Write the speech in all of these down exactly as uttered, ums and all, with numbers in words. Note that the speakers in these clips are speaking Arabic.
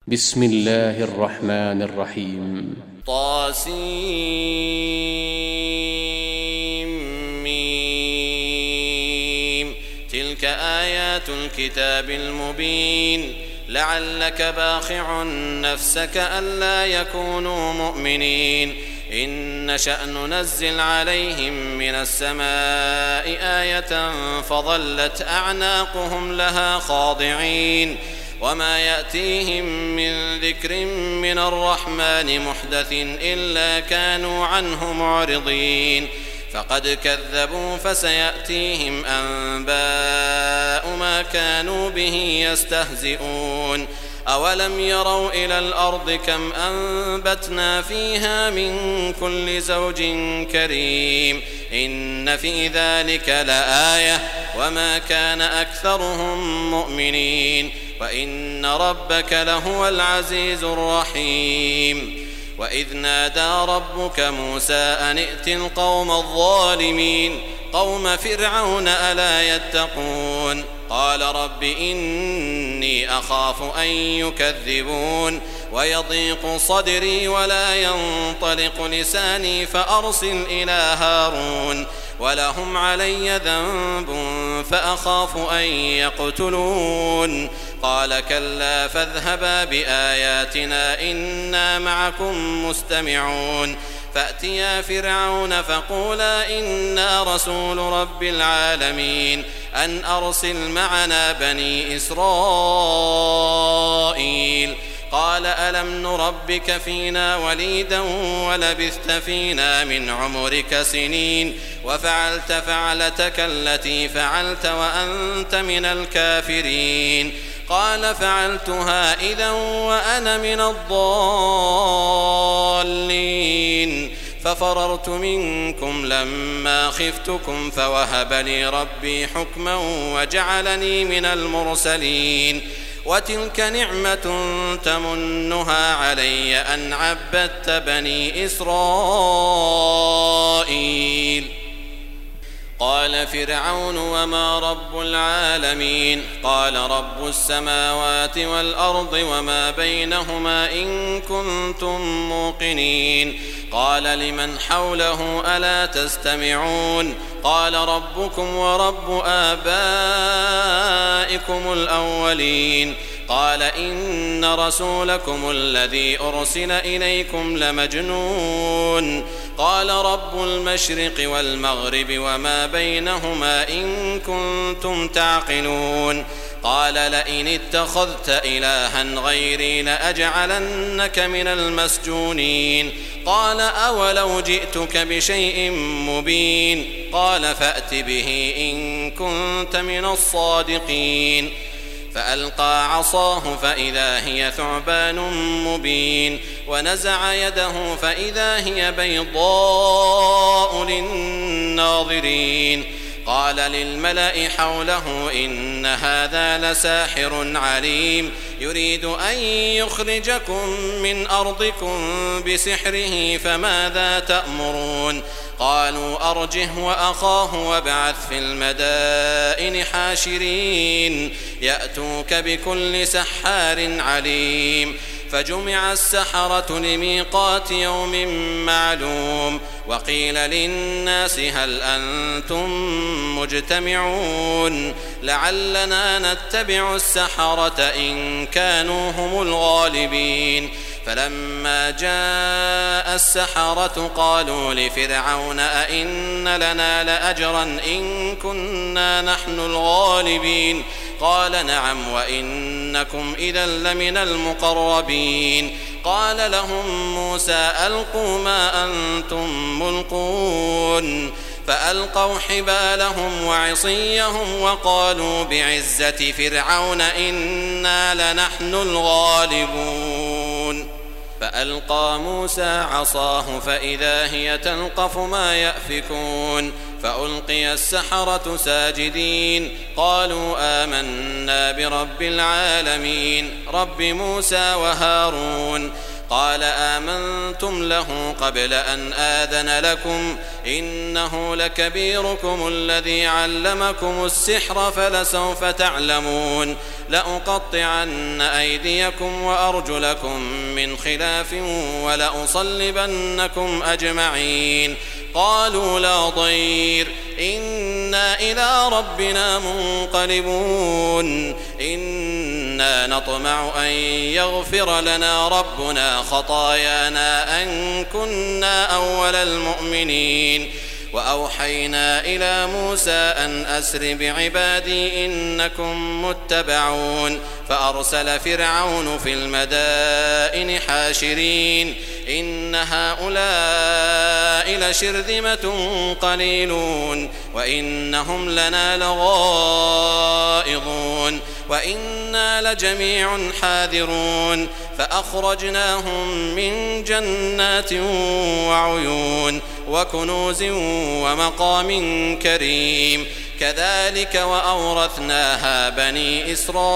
بسم الله الرحمن الرحيم. طاسيم. تلك آيات الكتاب المبين. لعلك باخع نفسك ألا يكونوا مؤمنين إن نشأ ننزل عليهم من السماء آية فظلت أعناقهم لها خاضعين وما يأتيهم من ذكر من الرحمن محدث إلا كانوا عنه معرضين فقد كذبوا فسيأتيهم أنباء ما كانوا به يستهزئون أولم يروا إلى الأرض كم أنبتنا فيها من كل زوج كريم إن في ذلك لآية وما كان أكثرهم مؤمنين وإن ربك لهو العزيز الرحيم. وإذ نادى ربك موسى أن ائت القوم الظالمين قوم فرعون ألا يتقون قال رب إني أخاف أن يكذبون ويضيق صدري ولا ينطلق لساني فأرسل إلى هارون ولهم علي ذنب فأخاف أن يقتلون قال كلا فاذهبا بآياتنا إنا معكم مستمعون فأتيا فرعون فقولا إنا رسول رب العالمين أن أرسل معنا بني إسرائيل قال ألم نربك فينا وليدا ولبثت فينا من عمرك سنين وفعلت فعلتك التي فعلت وأنت من الكافرين قال فعلتها إذا وأنا من الضالين ففررت منكم لما خفتكم فوهب لي ربي حكما وجعلني من المرسلين وتلك نعمة تمنها علي أن عبدت بني إسرائيل. قال فرعون وما رب العالمين قال رب السماوات والأرض وما بينهما إن كنتم موقنين قال لمن حوله ألا تستمعون قال ربكم ورب آبائكم الأولين قال إن رسولكم الذي أرسل إليكم لمجنون قال رب المشرق والمغرب وما بينهما إن كنتم تعقلون قال لئن اتخذت إلها غيري لأجعلنك من المسجونين قال أولو جئتك بشيء مبين قال فأت به إن كنت من الصادقين فألقى عصاه فإذا هي ثعبان مبين ونزع يده فإذا هي بيضاء للناظرين قال للملأ حوله إن هذا لساحر عليم يريد أن يخرجكم من أرضكم بسحره فماذا تأمرون قالوا أرجه وأخاه وابعث في المدائن حاشرين يأتوك بكل سحار عليم فجمع السحرة لميقات يوم معلوم وقيل للناس هل أنتم مجتمعون لعلنا نتبع السحرة إن كانوا هم الغالبين فلما جاء السحرة قالوا لفرعون أئن لنا لأجرا إن كنا نحن الغالبين قال نعم وإنكم إذا لمن المقربين قال لهم موسى ألقوا ما أنتم ملقون فألقوا حبالهم وعصيهم وقالوا بعزة فرعون إنا لنحن الغالبون فألقى موسى عصاه فإذا هي تلقف ما يأفكون فألقي السحرة ساجدين قالوا آمنا برب العالمين رب موسى وهارون قال آمنتم له قبل أن آذن لكم إنه لكبيركم الذي علمكم السحر فلسوف تعلمون لأقطعن أيديكم وأرجلكم من خلاف ولأصلبنكم أجمعين قالوا لا ضير إنا إلى ربنا منقلبون إنا نطمع أن يغفر لنا ربنا خطايانا أن كنا أول المؤمنين وأوحينا إلى موسى أن أسر بعبادي إنكم متبعون فأرسل فرعون في المدائن حاشرين إن هؤلاء لشرذمة قليلون وإنهم لنا لغائظون وإنا لجميع حاذرون فأخرجناهم من جنات وعيون وكنوز ومقام كريم كذلك وأورثناها بني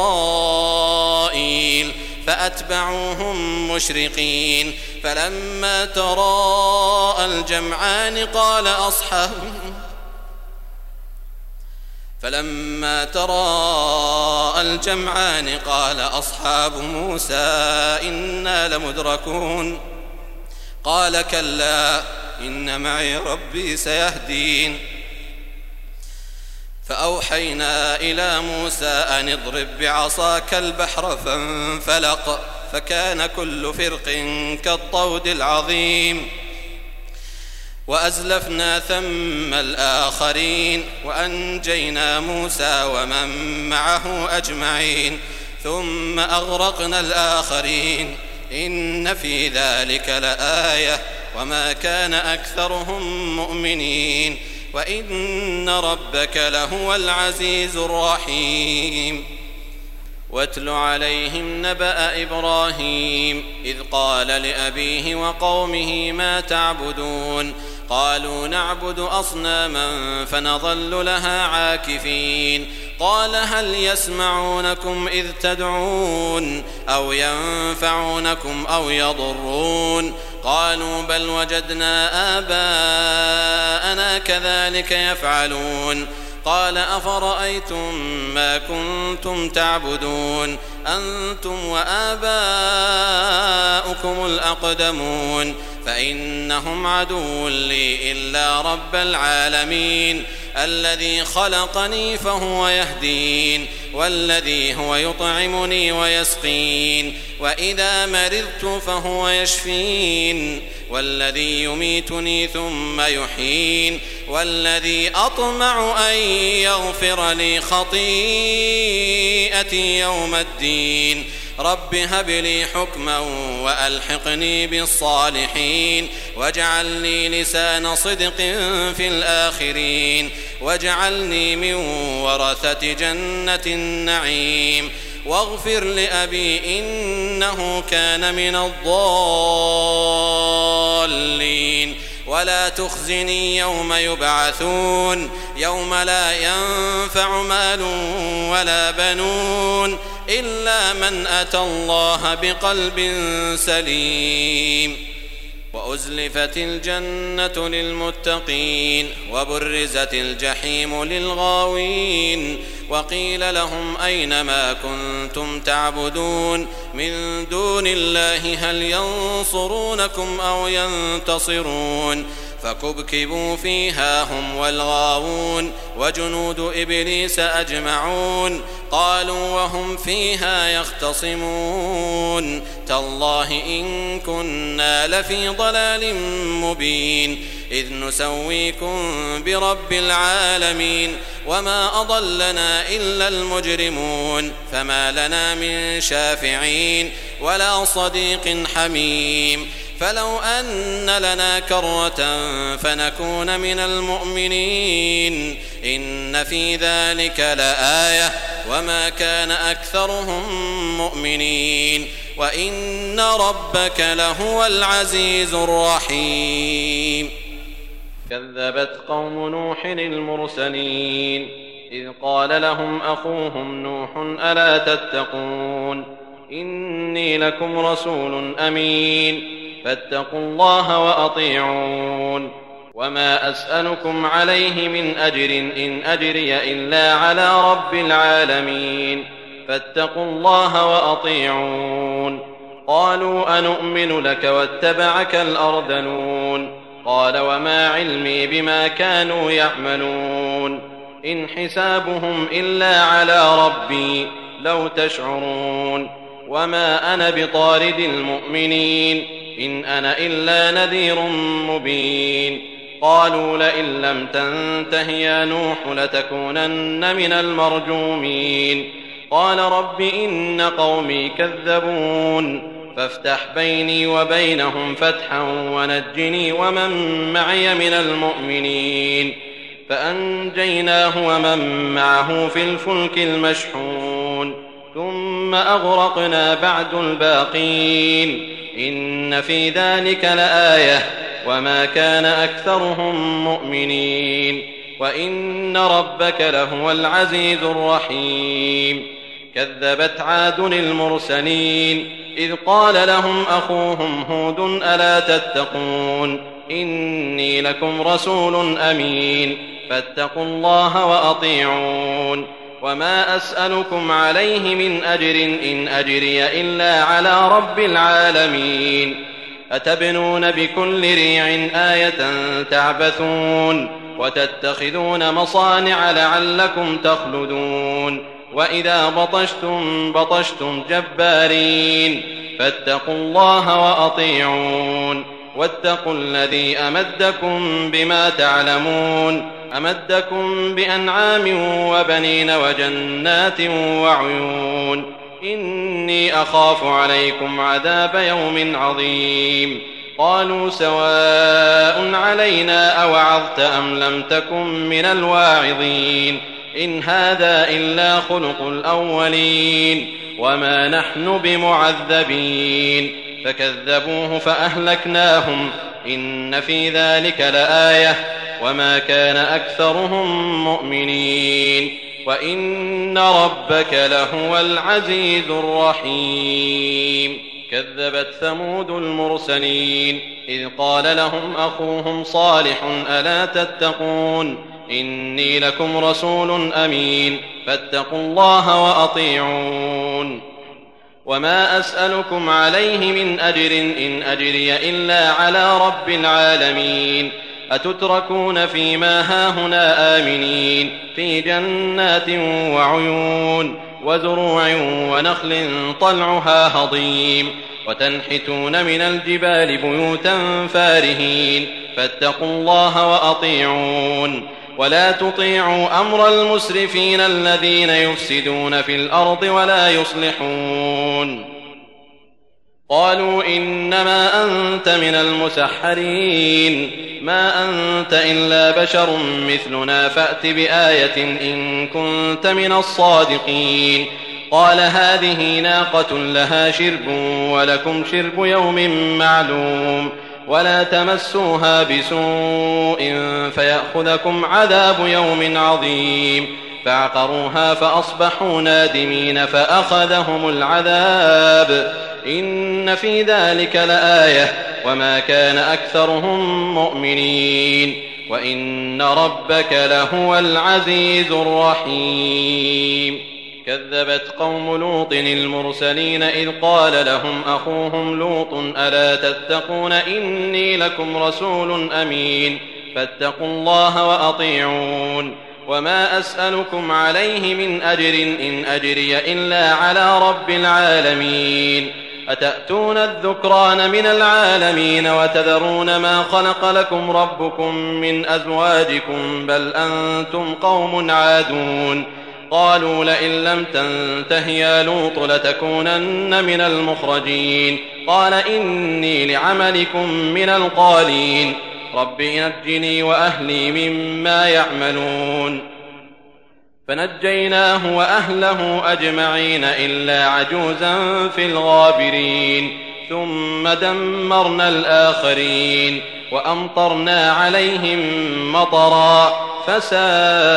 إسرائيل فأتبعوهم مشرقين فلما تراءى الجمعان قال أصحاب فلما تراءى الجمعان قال أصحاب موسى إنا لمدركون قال كلا إن معي ربي سيهدين فأوحينا إلى موسى أن اضرب بعصاك البحر فانفلق فكان كل فرق كالطود العظيم وأزلفنا ثم الآخرين وأنجينا موسى ومن معه أجمعين ثم أغرقنا الآخرين إن في ذلك لآية وما كان أكثرهم مؤمنين وإن ربك لهو العزيز الرحيم واتل عليهم نبأ إبراهيم إذ قال لأبيه وقومه ما تعبدون قالوا نعبد أصناما فنظل لها عاكفين قال هل يسمعونكم إذ تدعون أو ينفعونكم أو يضرون قالوا بل وجدنا آباءنا كذلك يفعلون قال أفرأيتم ما كنتم تعبدون أنتم وآباؤكم الأقدمون فإنهم عدو لي إلا رب العالمين الذي خلقني فهو يهدين والذي هو يطعمني ويسقين وإذا مرضت فهو يشفين والذي يميتني ثم يحيين والذي أطمع أن يغفر لي خطيئتي يوم الدين رب هب لي حكما وألحقني بالصالحين واجعل لي لسان صدق في الآخرين واجعلني من ورثة جنة النعيم واغفر لأبي إنه كان من الضالين ولا تخزني يوم يبعثون يوم لا ينفع مال ولا بنون إلا من أتى الله بقلب سليم وأزلفت الجنة للمتقين وبرزت الجحيم للغاوين وقيل لهم أين ما كنتم تعبدون من دون الله هل ينصرونكم أو ينتصرون فكبكبوا فيها هم والغاوون وجنود إبليس أجمعون قالوا وهم فيها يختصمون تالله إن كنا لفي ضلال مبين إذ نسويكم برب العالمين وما أضلنا إلا المجرمون فما لنا من شافعين ولا صديق حميم فلو أن لنا كرة فنكون من المؤمنين إن في ذلك لآية وما كان أكثرهم مؤمنين وإن ربك لهو العزيز الرحيم كذبت قوم نوح المرسلين إذ قال لهم أخوهم نوح ألا تتقون إني لكم رسول أمين فاتقوا الله وأطيعون وما أسألكم عليه من أجر إن أجري إلا على رب العالمين فاتقوا الله وأطيعون قالوا أنؤمن لك واتبعك الأرذلون قال وما علمي بما كانوا يعملون إن حسابهم إلا على ربي لو تشعرون وما أنا بطارد المؤمنين إن أنا إلا نذير مبين قالوا لئن لم تنته يا نوح لتكونن من المرجومين قال رب إن قومي كذبون فافتح بيني وبينهم فتحا ونجني ومن معي من المؤمنين فأنجيناه ومن معه في الفلك المشحون ثم أغرقنا بعد الباقين إن في ذلك لآية وما كان أكثرهم مؤمنين وإن ربك لهو العزيز الرحيم كذبت عاد المرسلين إذ قال لهم أخوهم هود ألا تتقون إني لكم رسول أمين فاتقوا الله وأطيعون وما أسألكم عليه من أجر إن أجري إلا على رب العالمين أتبنون بكل ريع آية تعبثون وتتخذون مصانع لعلكم تخلدون وإذا بطشتم بطشتم جبارين فاتقوا الله وأطيعون واتقوا الذي أمدكم بما تعلمون أمدكم بأنعام وبنين وجنات وعيون إني أخاف عليكم عذاب يوم عظيم قالوا سواء علينا أوعظت أم لم تكن من الواعظين إن هذا إلا خلق الأولين وما نحن بمعذبين فكذبوه فأهلكناهم إن في ذلك لآية وما كان أكثرهم مؤمنين وإن ربك لهو العزيز الرحيم كذبت ثمود المرسلين إذ قال لهم أخوهم صالح ألا تتقون إني لكم رسول أمين فاتقوا الله وأطيعون وما أسألكم عليه من أجر إن أجري إلا على رب العالمين أتتركون فيما هاهنا آمنين في جنات وعيون وزروع ونخل طلعها هضيم وتنحتون من الجبال بيوتا فارهين فاتقوا الله وأطيعون ولا تطيعوا أمر المسرفين الذين يفسدون في الأرض ولا يصلحون قالوا إنما أنت من المسحرين ما أنت إلا بشر مثلنا فأت بآية إن كنت من الصادقين قال هذه ناقة لها شرب ولكم شرب يوم معلوم ولا تمسوها بسوء فيأخذكم عذاب يوم عظيم فعقروها فأصبحوا نادمين فأخذهم العذاب إن في ذلك لآية وما كان أكثرهم مؤمنين وإن ربك لهو العزيز الرحيم كذبت قوم لوط المرسلين إذ قال لهم أخوهم لوط ألا تتقون إني لكم رسول أمين فاتقوا الله وأطيعون وما أسألكم عليه من أجر إن أجري إلا على رب العالمين أتأتون الذكران من العالمين وتذرون ما خلق لكم ربكم من أزواجكم بل أنتم قوم عادون قالوا لئن لم تنته يا لوط لتكونن من المخرجين قال إني لعملكم من القالين رب نجني وأهلي مما يعملون فنجيناه وأهله أجمعين إلا عجوزا في الغابرين ثم دمرنا الآخرين وأمطرنا عليهم مطرا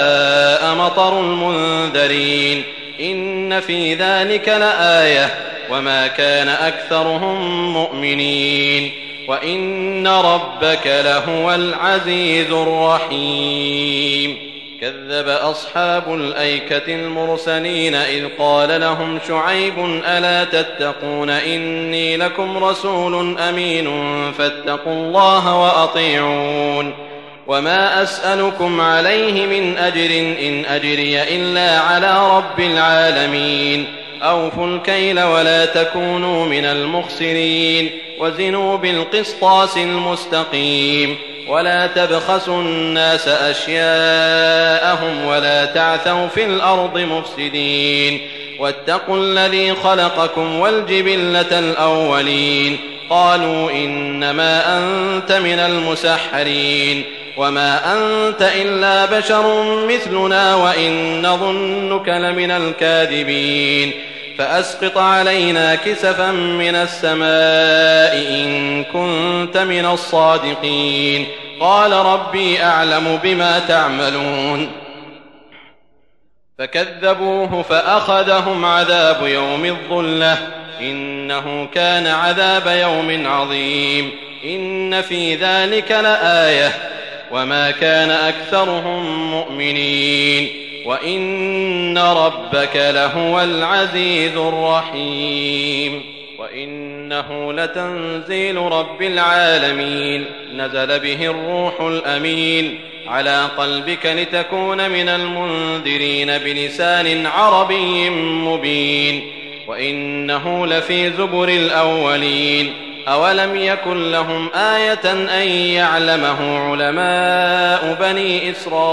فساء مطر المنذرين إن في ذلك لآية وما كان أكثرهم مؤمنين وإن ربك لهو العزيز الرحيم. كذب أصحاب الأيكة المرسلين إذ قال لهم شعيب ألا تتقون إني لكم رسول أمين فاتقوا الله وأطيعون وما أسألكم عليه من أجر إن أجري إلا على رب العالمين. أوفوا الكيل ولا تكونوا من المخسرين وزنوا بالقسطاس المستقيم ولا تبخسوا الناس أشياءهم ولا تعثوا في الأرض مفسدين واتقوا الذي خلقكم والجبلة الأولين. قالوا إنما أنت من المسحرين وما أنت إلا بشر مثلنا وإن نظنك لمن الكاذبين فأسقط علينا كسفا من السماء إن كنت من الصادقين. قال ربي أعلم بما تعملون فكذبوه فأخذهم عذاب يوم الظلة إنه كان عذاب يوم عظيم. إن في ذلك لآية وما كان أكثرهم مؤمنين وإن ربك لهو العزيز الرحيم. وإنه لتنزيل رب العالمين نزل به الروح الأمين على قلبك لتكون من المنذرين بلسان عربي مبين وإنه لفي زبر الأولين. أولم يكن لهم آية أن يعلمه علماء بني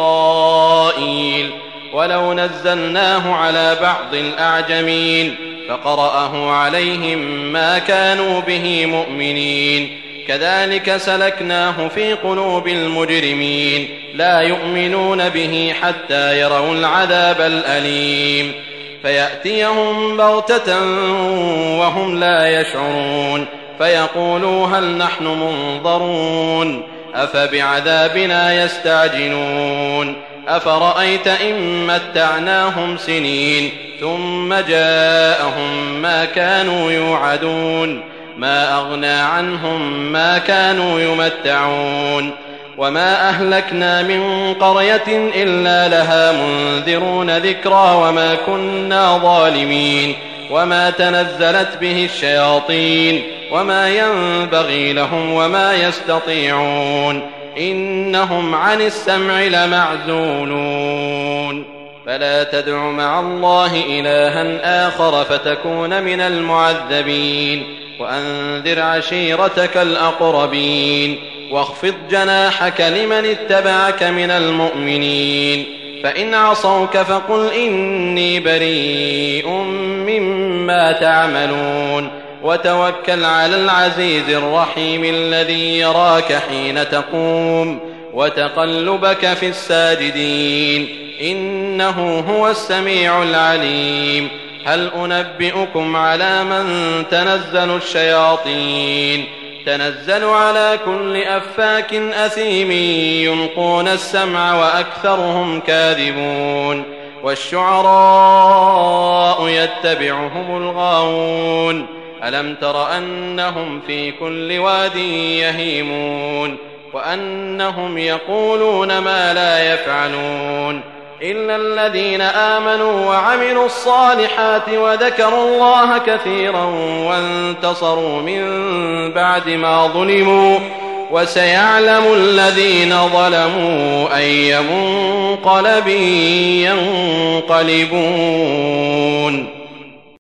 إسرائيل ولو نزلناه على بعض الأعجمين فقرأه عليهم ما كانوا به مؤمنين كذلك سلكناه في قلوب المجرمين لا يؤمنون به حتى يروا العذاب الأليم فيأتيهم بغتة وهم لا يشعرون فيقولوا هل نحن منظرون أفبعذابنا يستعجلون أفرأيت إن متعناهم سنين ثم جاءهم ما كانوا يوعدون ما أغنى عنهم ما كانوا يمتعون وما أهلكنا من قرية إلا لها منذرون ذكرى وما كنا ظالمين وما تنزلت به الشياطين وما ينبغي لهم وما يستطيعون إنهم عن السمع لمعزولون فلا تدع مع الله إلها آخر فتكون من المعذبين وأنذر عشيرتك الأقربين واخفض جناحك لمن اتبعك من المؤمنين فإن عصوك فقل إني بريء مما تعملون وتوكل على العزيز الرحيم الذي يراك حين تقوم وتقلبك في الساجدين إنه هو السميع العليم. هل أنبئكم على من تنزل الشياطين تنزل على كل أفاك أثيم يلقون السمع وأكثرهم كاذبون والشعراء يتبعهم الغاوون ألم تر أنهم في كل واد يهيمون وأنهم يقولون ما لا يفعلون إلا الذين آمنوا وعملوا الصالحات وذكروا الله كثيرا وانتصروا من بعد ما ظلموا وسيعلم الذين ظلموا أي منقلب ينقلبون.